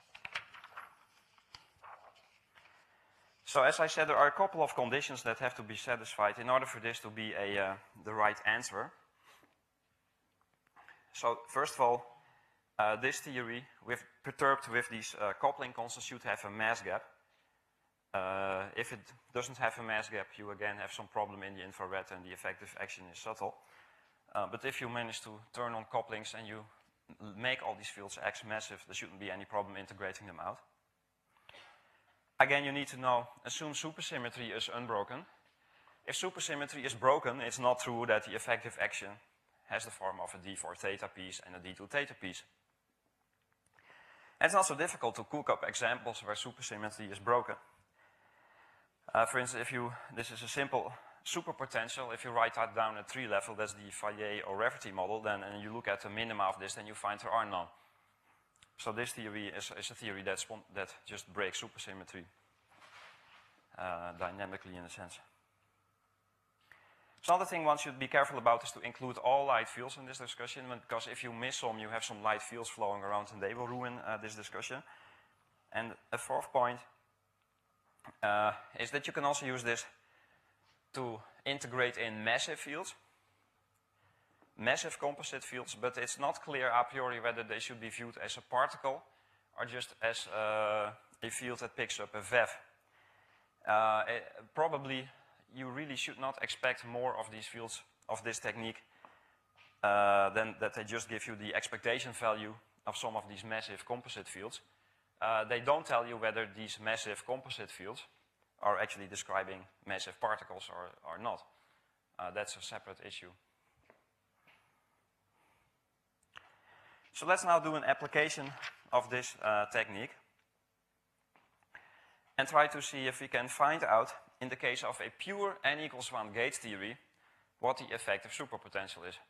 B: So as I said, there are a couple of conditions that have to be satisfied in order for this to be the right answer. So first of all, this theory, perturbed with these coupling constants, should have a mass gap. If it doesn't have a mass gap, you again have some problem in the infrared and the effective action is subtle. But if you manage to turn on couplings and you make all these fields X massive, there shouldn't be any problem integrating them out. Again, you need to know, assume supersymmetry is unbroken. If supersymmetry is broken, it's not true that the effective action has the form of a d4 theta piece and a d2 theta piece. And it's not so difficult to cook up examples where supersymmetry is broken. For instance, this is a simple superpotential. If you write that down at 3 level, that's the Fayet or Rafferty model, then and you look at the minima of this, then you find there are none. So this theory is a theory that just breaks supersymmetry dynamically in a sense. So another thing one should be careful about is to include all light fields in this discussion, because if you miss some, you have some light fields flowing around and they will ruin this discussion. And a fourth point is that you can also use this to integrate in massive fields, massive composite fields, but it's not clear a priori whether they should be viewed as a particle or just as a field that picks up a VEV. Probably you really should not expect more of these fields of this technique than that they just give you the expectation value of some of these massive composite fields. They don't tell you whether these massive composite fields are actually describing massive particles or not. That's a separate issue. So let's now do an application of this technique and try to see if we can find out, in the case of a pure n=1 gauge theory, what the effective superpotential is.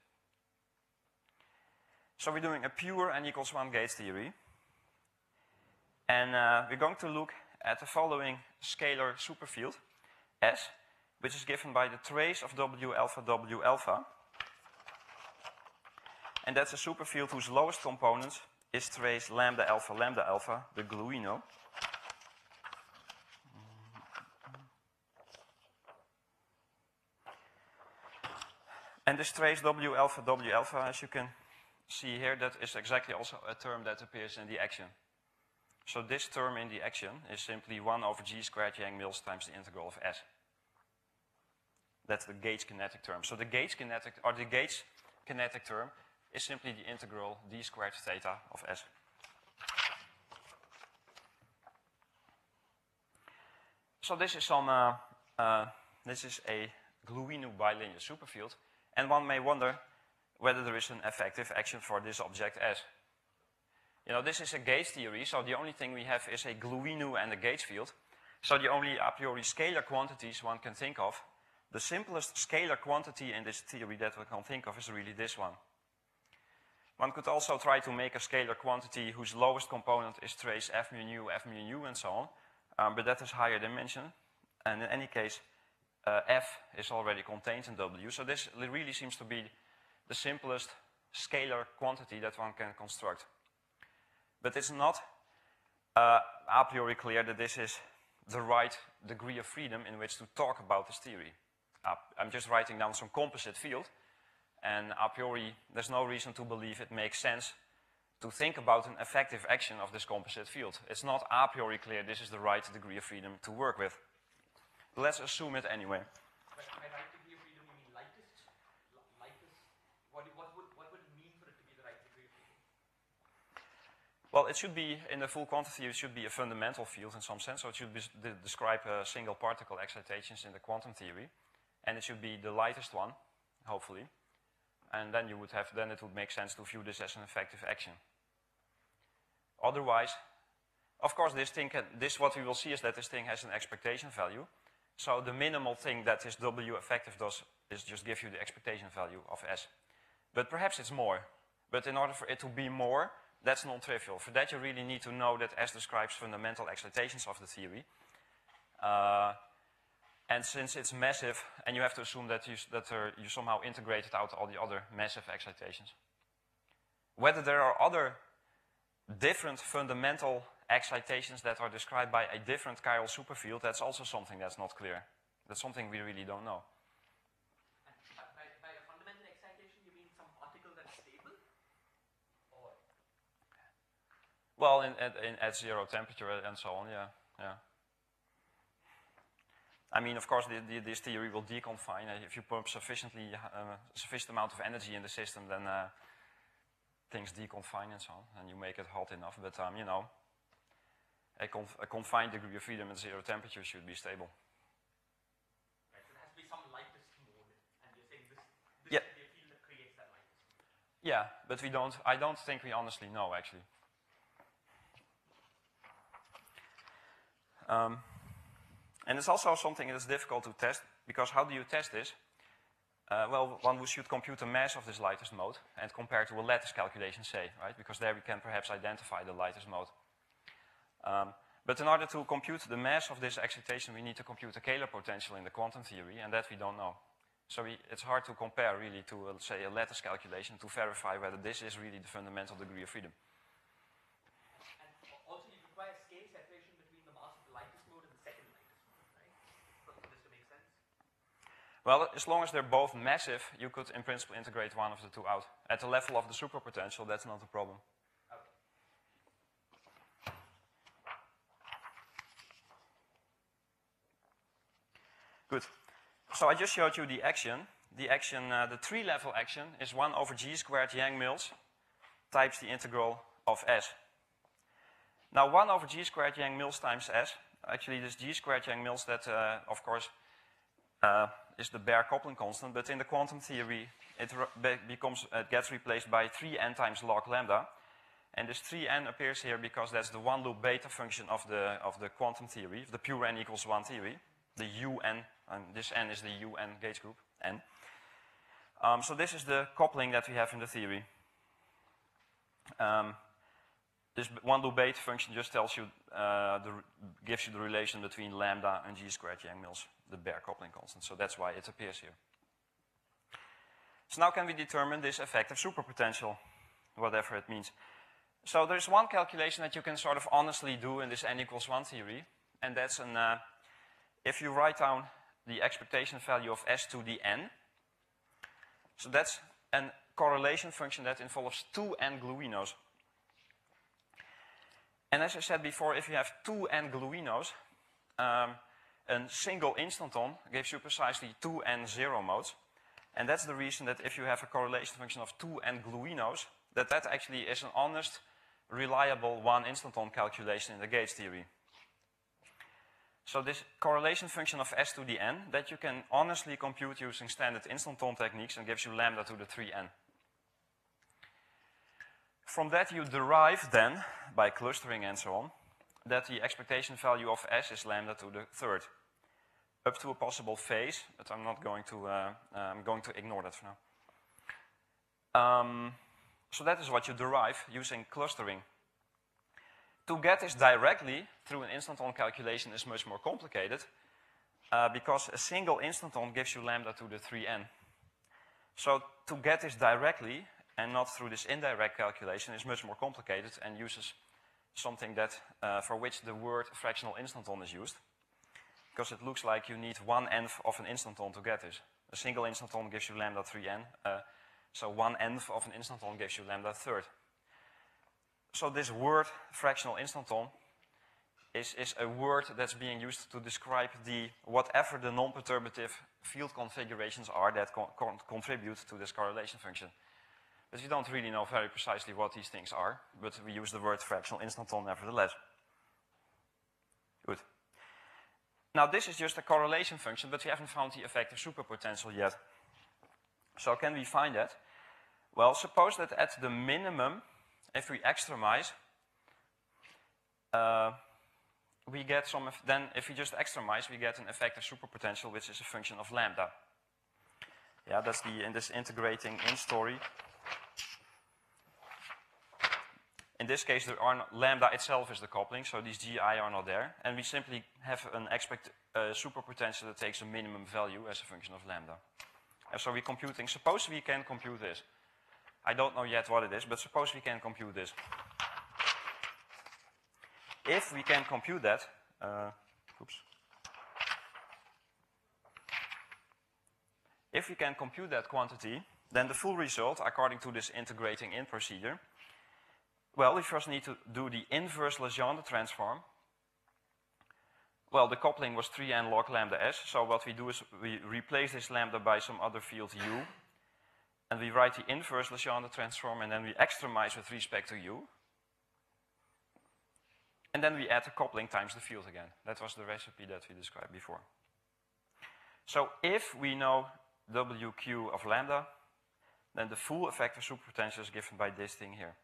B: So we're doing a pure n=1 gauge theory, and we're going to look at the following scalar superfield, S, which is given by the trace of W alpha, and that's a superfield whose lowest components is trace lambda alpha, the gluino. And this trace W alpha, as you can see here, that is exactly also a term that appears in the action. So this term in the action is simply 1 over g squared Yang-Mills times the integral of S. That's the gauge kinetic term. So the gauge kinetic term is simply the integral d squared theta of S. So this is a gluino bilinear superfield, and one may wonder whether there is an effective action for this object S. You know, this is a gauge theory, so the only thing we have is a gluino and a gauge field. So the only a priori scalar quantities one can think of, the simplest scalar quantity in this theory that we can think of is really this one. One could also try to make a scalar quantity whose lowest component is trace f mu nu, and so on, but that is higher dimension. And in any case, f is already contained in W, so this really seems to be the simplest scalar quantity that one can construct. But it's not a priori clear that this is the right degree of freedom in which to talk about this theory. I'm just writing down some composite field, and a priori there's no reason to believe it makes sense to think about an effective action of this composite field. It's not a priori clear this is the right degree of freedom to work with. But let's assume it anyway.
D: But by right degree of freedom, you mean lightest? What would it mean for it to be the right degree of freedom?
B: Well, it should be, in the full quantity, it should be a fundamental field in some sense. So it should describe single particle excitations in the quantum theory. And it should be the lightest one, hopefully. And then it would make sense to view this as an effective action. Otherwise, of course, what we will see is that this thing has an expectation value. So the minimal thing that this W effective does is just give you the expectation value of S. But perhaps it's more. But in order for it to be more, that's non-trivial. For that, you really need to know that S describes fundamental excitations of the theory. And since it's massive, and you have to assume that you somehow integrated out all the other massive excitations. Whether there are other different fundamental excitations that are described by a different chiral superfield, that's also something that's not clear. That's something we really don't know.
D: And by a fundamental excitation, you mean some particle that's stable? Or
B: Well, at 0 temperature and so on, yeah. I mean, of course, this theory will deconfine. If you pump sufficient amount of energy in the system, then things deconfine and so on, and you make it hot enough. But you know, a confined degree of freedom at 0 temperature should be stable.
D: Right, so there has to be some lightest mode, and you're saying this
B: Yeah.
D: should be a field that creates that lightest mode.
B: Yeah, but we don't. I don't think we honestly know actually. And it's also something that's difficult to test, because how do you test this? Well, one should compute the mass of this lightest mode and compare to a lattice calculation, say, right? Because there we can perhaps identify the lightest mode. But in order to compute the mass of this excitation, we need to compute the Kähler potential in the quantum theory, and that we don't know. So it's hard to compare really to, say, a lattice calculation to verify whether this is really the fundamental degree of freedom.
D: And also you require scale separation between the mass of the lightest mode and the second lightest mode, right? For this to make sense?
B: Well, as long as they're both massive, you could in principle integrate one of the two out. At the level of the superpotential, that's not a problem. Good. So I just showed you the action. The action, the three-level action is 1 over g squared Yang-Mills times the integral of S. Now 1 over g squared Yang-Mills times S, actually this g squared Yang-Mills, that of course is the bare coupling constant, but in the quantum theory it gets replaced by 3n times log lambda. And this 3n appears here because that's the one loop beta function of the quantum theory, the pure n equals 1 theory. The UN, and this n is the UN gauge group, n. So this is the coupling that we have in the theory. This one loop beta function just tells you, gives you the relation between lambda and g squared Yang-Mills, the bare coupling constant. So that's why it appears here. So now can we determine this effective superpotential, whatever it means. So there's one calculation that you can sort of honestly do in this n equals 1 theory, and that's if you write down the expectation value of S to the n, so that's a correlation function that involves 2n gluinos. And as I said before, if you have 2n gluinos, a single instanton gives you precisely 2n zero modes. And that's the reason that if you have a correlation function of 2n gluinos, that actually is an honest, reliable one instanton calculation in the gauge theory. So this correlation function of S to the n, that you can honestly compute using standard instanton techniques, and gives you lambda to the 3n. From that you derive then, by clustering and so on, that the expectation value of S is lambda to the third, up to a possible phase, but I'm not going to, I'm going to ignore that for now. So that is what you derive using clustering. To get this directly through an instanton calculation is much more complicated, because a single instanton gives you lambda to the 3n. So to get this directly and not through this indirect calculation is much more complicated and uses something that for which the word fractional instanton is used, because it looks like you need 1/n of an instanton to get this. A single instanton gives you lambda 3n, so 1/n of an instanton gives you lambda third. So this word fractional instanton is a word that's being used to describe whatever the non-perturbative field configurations are that contribute to this correlation function. But we don't really know very precisely what these things are, but we use the word fractional instanton nevertheless. Good. Now this is just a correlation function, but we haven't found the effective superpotential yet. So can we find that? Well, suppose that at the minimum, if we extremize, we get some, then if we just extremize, we get an effective superpotential, which is a function of lambda. Yeah, that's in this integrating in story. In this case, lambda itself is the coupling, so these GI are not there. And we simply have an superpotential that takes a minimum value as a function of lambda. And so we're computing, suppose we can compute this. I don't know yet what it is, but suppose we can compute this. If we can compute that, if we can compute that quantity, then the full result, according to this integrating in procedure, Well, we first need to do the inverse Legendre transform. Well, the coupling was 3n log lambda s, so what we do is we replace this lambda by some other field u, and we write the inverse Legendre transform, and then we extremize with respect to u. And then we add the coupling times the field again. That was the recipe that we described before. So if we know WQ of lambda, then the full effective superpotential is given by this thing here.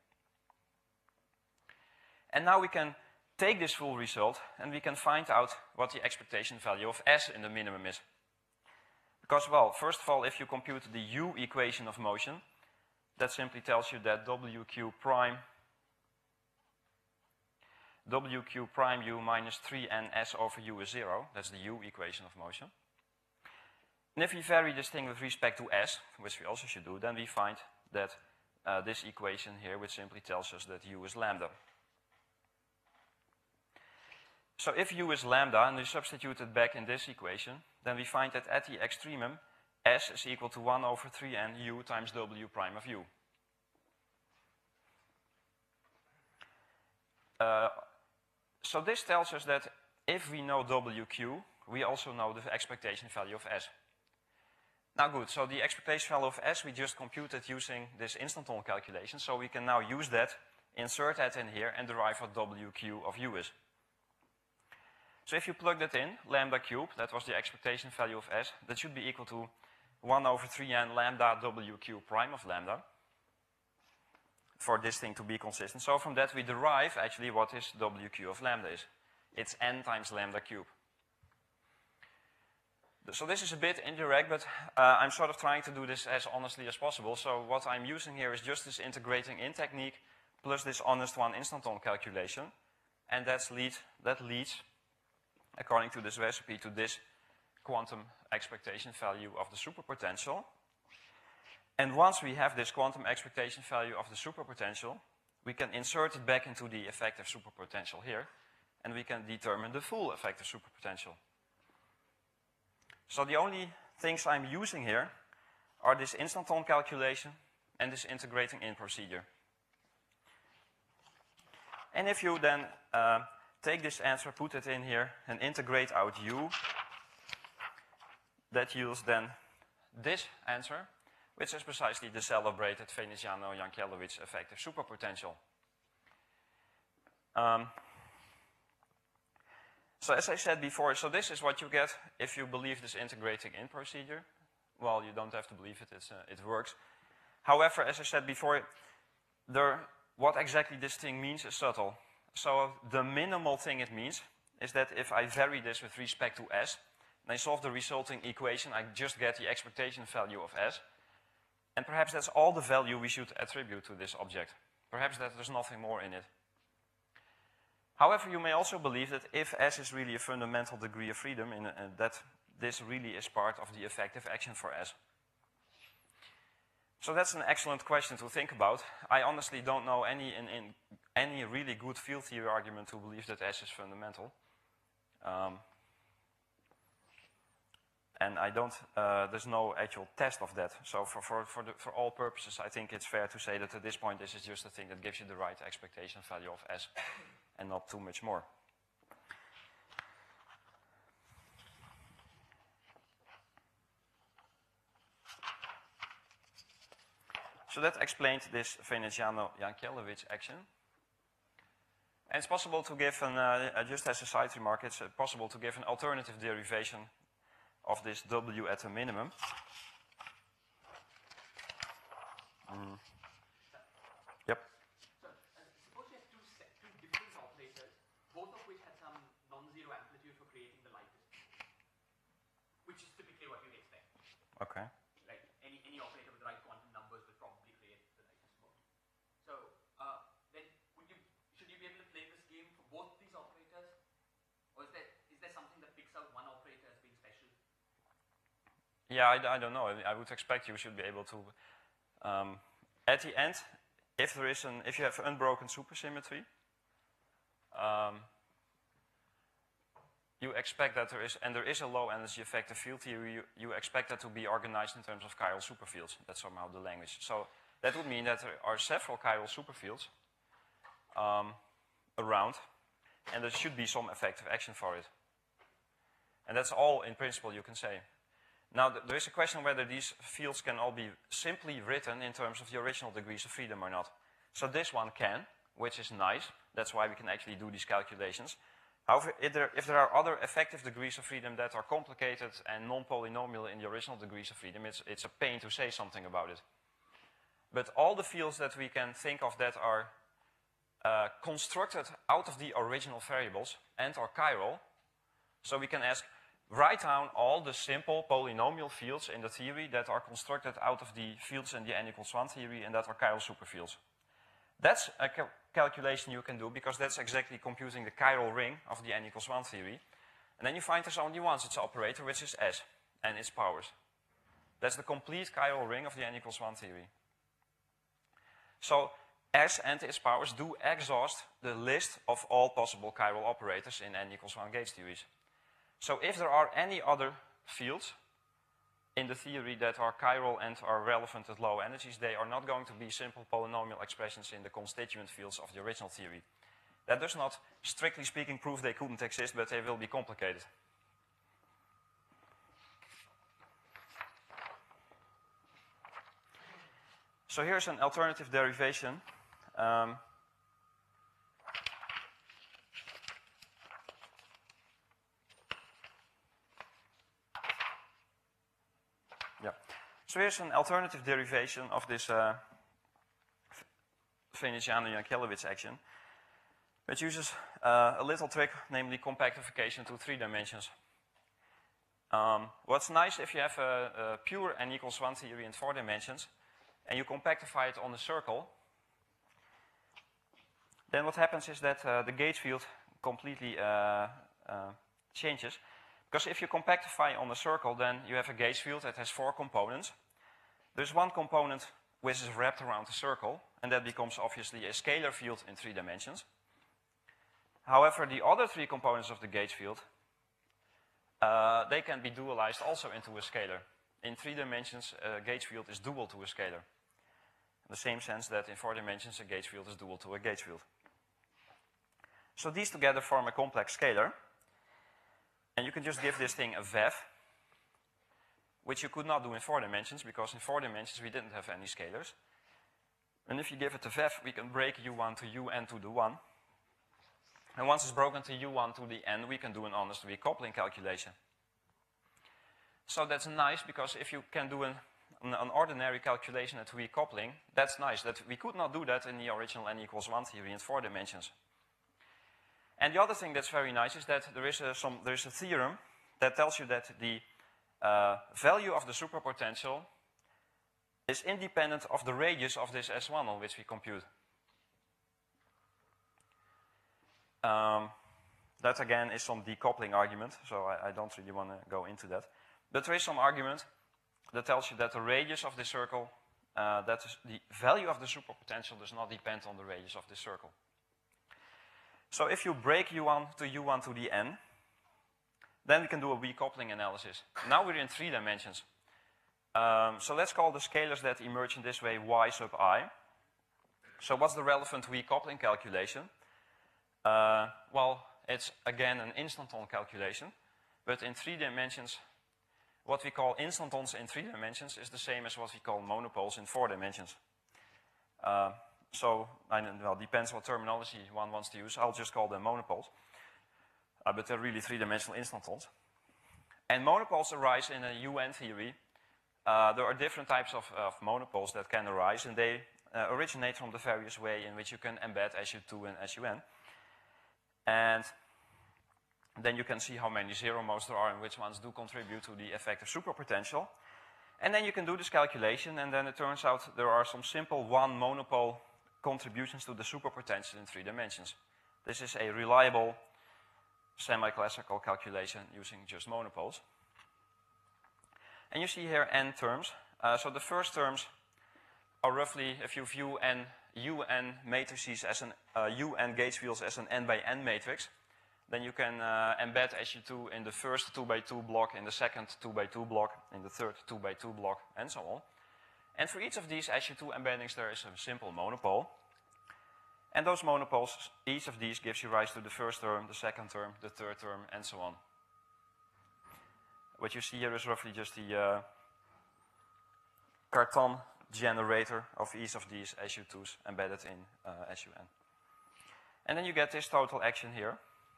B: And now we can take this full result and we can find out what the expectation value of S in the minimum is. Because, well, first of all, if you compute the U equation of motion, that simply tells you that WQ prime U minus 3n S over U is 0. That's the U equation of motion. And if we vary this thing with respect to S, which we also should do, then we find that this equation here, which simply tells us that U is lambda. So if U is lambda, and we substitute it back in this equation, then we find that at the extremum, S is equal to 1 over 3n U times W prime of U. So this tells us that if we know WQ, we also know the expectation value of S. Now good, so the expectation value of S we just computed using this instanton calculation, so we can now use that, insert that in here, and derive what WQ of U is. So if you plug that in, lambda cubed, that was the expectation value of S, that should be equal to 1 over 3n lambda WQ prime of lambda, for this thing to be consistent. So from that we derive actually what is WQ of lambda is. It's n times lambda cube. So this is a bit indirect, but I'm sort of trying to do this as honestly as possible. So what I'm using here is just this integrating in technique plus this honest one instanton calculation. And that leads, according to this recipe, to this quantum expectation value of the superpotential. And once we have this quantum expectation value of the superpotential, we can insert it back into the effective superpotential here, and we can determine the full effective superpotential. So the only things I'm using here are this instanton calculation and this integrating in procedure. And if you then take this answer, put it in here, and integrate out U, that yields then this answer, which is precisely the celebrated Veneziano-Yankelevich effective superpotential. So as I said before, so this is what you get if you believe this integrating in procedure. Well, you don't have to believe it, it works. However, as I said before, what exactly this thing means is subtle. So the minimal thing it means is that if I vary this with respect to S, and I solve the resulting equation, I just get the expectation value of S. And perhaps that's all the value we should attribute to this object. Perhaps that there's nothing more in it. However, you may also believe that if S is really a fundamental degree of freedom, that this really is part of the effective action for S. So that's an excellent question to think about. I honestly don't know any really good field theory argument to believe that S is fundamental. And I don't, there's no actual test of that. So for all purposes, I think it's fair to say that at this point, this is just a thing that gives you the right expectation value of S and not too much more. So that explained this Veneziano-Yankelevich action. And it's possible to give just as a side remark, it's possible to give an alternative derivation of this W at a minimum. Yep.
D: So, suppose you have two different operators, both of which had some non-zero amplitude for creating the lightest, which is typically what you expect.
B: Okay.
D: Like any operator with the right quantum numbers will probably create the lightest mode. So then should you be able to play this game for both these operators, or is there something that picks out one operator as being special?
B: Yeah, I don't know. I would expect you should be able to. At the end, if you have unbroken supersymmetry, you expect that there is a low energy effective field theory. You expect that to be organized in terms of chiral superfields. That's somehow the language. So that would mean that there are several chiral superfields, around, and there should be some effective action for it. And that's all, in principle, you can say. Now, there is a question whether these fields can all be simply written in terms of the original degrees of freedom or not. So this one can, which is nice. That's why we can actually do these calculations. However, if there are other effective degrees of freedom that are complicated and non-polynomial in the original degrees of freedom, it's a pain to say something about it. But all the fields that we can think of that are constructed out of the original variables and are chiral, so we can ask, write down all the simple polynomial fields in the theory that are constructed out of the fields in the n=1 theory and that are chiral superfields. That's a calculation you can do because that's exactly computing the chiral ring of the n=1 theory. And then you find there's only one such operator, which is S and its powers. That's the complete chiral ring of the n=1 theory. So S and its powers do exhaust the list of all possible chiral operators in n=1 gauge theories. So if there are any other fields in the theory that are chiral and are relevant at low energies, they are not going to be simple polynomial expressions in the constituent fields of the original theory. That does not, strictly speaking, prove they couldn't exist, but they will be complicated. So here's an alternative derivation. So here's an alternative derivation of this Veneziano-Yankelevich action, which uses a little trick, namely compactification to 3 dimensions. What's nice if you have a pure n=1 theory in 4 dimensions, and you compactify it on a circle, then what happens is that the gauge field completely changes. Because if you compactify on a circle, then you have a gauge field that has 4 components. There's one component which is wrapped around the circle, and that becomes obviously a scalar field in 3 dimensions. However, the other 3 components of the gauge field, they can be dualized also into a scalar. In 3 dimensions, a gauge field is dual to a scalar. In the same sense that in 4 dimensions, a gauge field is dual to a gauge field. So these together form a complex scalar. And you can just give this thing a VEV, which you could not do in 4 dimensions, because in 4 dimensions we didn't have any scalars. And if you give it a VEV, we can break u1 to un to the 1. And once it's broken to u1 to the n, we can do an honest recoupling calculation. So that's nice, because if you can do an ordinary calculation at recoupling, that's nice. That we could not do that in the original n=1 theory in 4 dimensions. And the other thing that's very nice is that there is a theorem that tells you that the value of the superpotential is independent of the radius of this S1 on which we compute. That again is some decoupling argument, so I don't really want to go into that. But there is some argument that tells you that the radius of the circle, that is the value of the superpotential does not depend on the radius of the circle. So if you break u1 to the n, then we can do a recoupling analysis. Now we're in 3 dimensions. So let's call the scalars that emerge in this way y sub I. So what's the relevant recoupling calculation? Well, it's again an instanton calculation, but in 3 dimensions, what we call instantons in 3 dimensions is the same as what we call monopoles in 4 dimensions. So, well, depends what terminology one wants to use. I'll just call them monopoles. But they're really 3-dimensional instantons. And monopoles arise in a UN theory. There are different types of monopoles that can arise, and they originate from the various way in which you can embed SU2 and SUN. And then you can see how many zero modes there are and which ones do contribute to the effective superpotential. And then you can do this calculation, and then it turns out there are some simple 1 monopole contributions to the superpotential in 3 dimensions. This is a reliable semi-classical calculation using just monopoles. And you see here n terms. So the first terms are roughly, if you view UN matrices as an UN gauge fields as an n by n matrix, then you can embed SU2 in the first 2 by 2 block, in the second 2 by 2 block, in the third 2 by 2 block, and so on. And for each of these SU2 embeddings, there is a simple monopole. And those monopoles, each of these gives you rise to the first term, the second term, the third term, and so on. What you see here is roughly just the Cartan generator of each of these SU2s embedded in SUN. And then you get this total action here.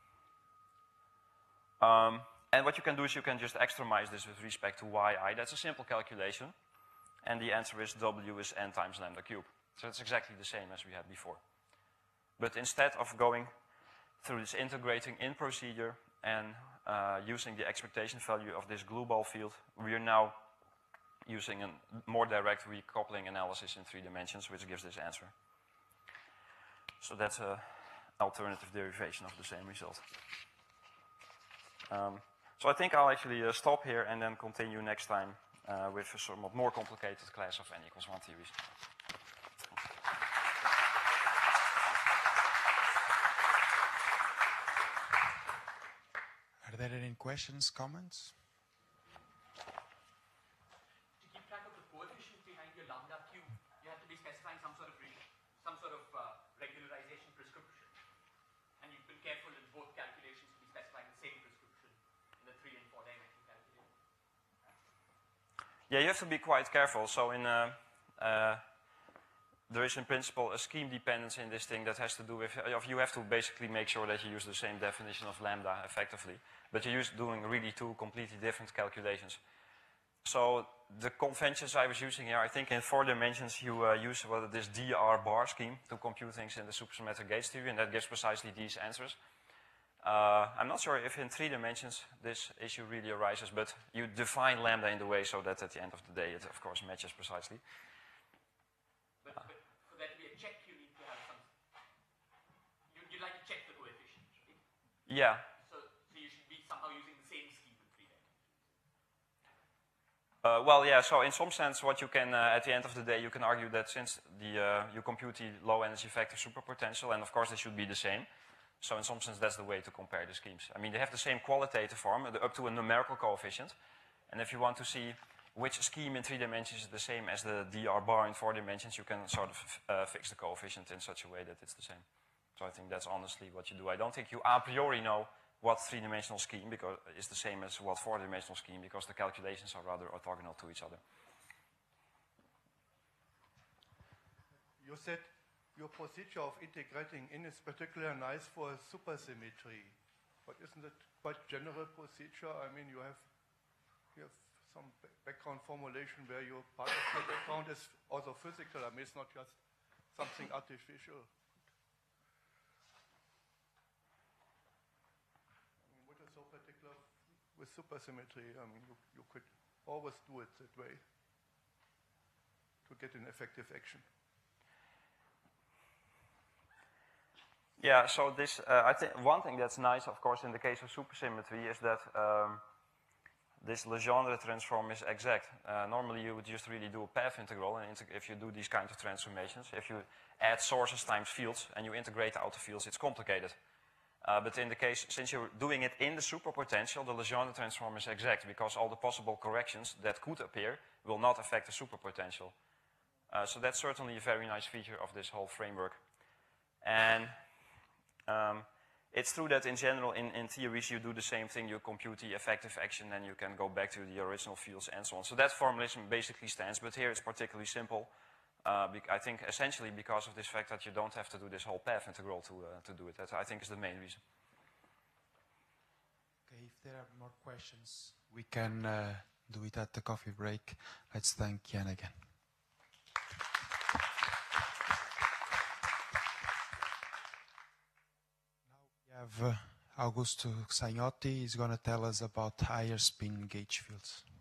B: And what you can do is you can just extremize this with respect to yi. That's a simple calculation. And the answer is W is n times lambda cube. So it's exactly the same as we had before. But instead of going through this integrating in procedure and using the expectation value of this glue ball field, we are now using a more direct recoupling analysis in 3 dimensions, which gives this answer. So that's an alternative derivation of the same result. So I think I'll actually stop here and then continue next time with a somewhat more complicated class of n=1 theories.
A: Are there any questions, comments?
D: To keep track of the coefficients behind your lambda cube, you have to be specifying some sort of regularization prescription. And you've been careful in both calculations to be specifying the same prescription in the 3 and 4 dimension calculation.
B: Yeah, you have to be quite careful. So in there is in principle a scheme dependence in this thing that has to do with, you have to basically make sure that you use the same definition of lambda effectively, but you're doing really 2 completely different calculations. So the conventions I was using here, I think in 4 dimensions you use this dr bar scheme to compute things in the supersymmetric gauge theory, and that gives precisely these answers. I'm not sure if in 3 dimensions this issue really arises, but you define lambda in the way so that at the end of the day it of course matches precisely.
D: But for there to be a check, you need to have some. You'd like to check the coefficients, right?
B: Yeah.
D: So you should be somehow using the same scheme in 3 dimensions.
B: Well, yeah. So in some sense, what you can at the end of the day, you can argue that since you compute the low energy vector superpotential, and of course they should be the same. So in some sense, that's the way to compare the schemes. I mean, they have the same qualitative form, up to a numerical coefficient. And if you want to see which scheme in 3 dimensions is the same as the dr bar in 4 dimensions, you can sort of fix the coefficient in such a way that it's the same. So I think that's honestly what you do. I don't think you a priori know what 3-dimensional scheme is the same as what 4-dimensional scheme, because the calculations are rather orthogonal to each other.
C: You said your procedure of integrating in is particularly nice for supersymmetry, but isn't it quite general procedure? I mean, you have some background formulation where your part of the background is also physical. I mean, it's not just something artificial. I mean, what is so particular with supersymmetry? I mean, you could always do it that way to get an effective action.
B: Yeah, so this, I think one thing that's nice, of course, in the case of supersymmetry is that this Legendre transform is exact. Normally you would just really do a path integral, and if you do these kinds of transformations, if you add sources times fields and you integrate out the fields, it's complicated. But in the case, since you're doing it in the superpotential, the Legendre transform is exact, because all the possible corrections that could appear will not affect the superpotential. So that's certainly a very nice feature of this whole framework. And it's true that in general, in theories, you do the same thing. You compute the effective action, and you can go back to the original fields and so on. So that formalism basically stands, but here it's particularly simple. I think essentially because of this fact that you don't have to do this whole path integral to do it. That I think is the main reason.
A: Okay, if there are more questions, we can do it at the coffee break. Let's thank Jan again. Now we have Augusto Sagnotti. He's going to tell us about higher spin gauge fields.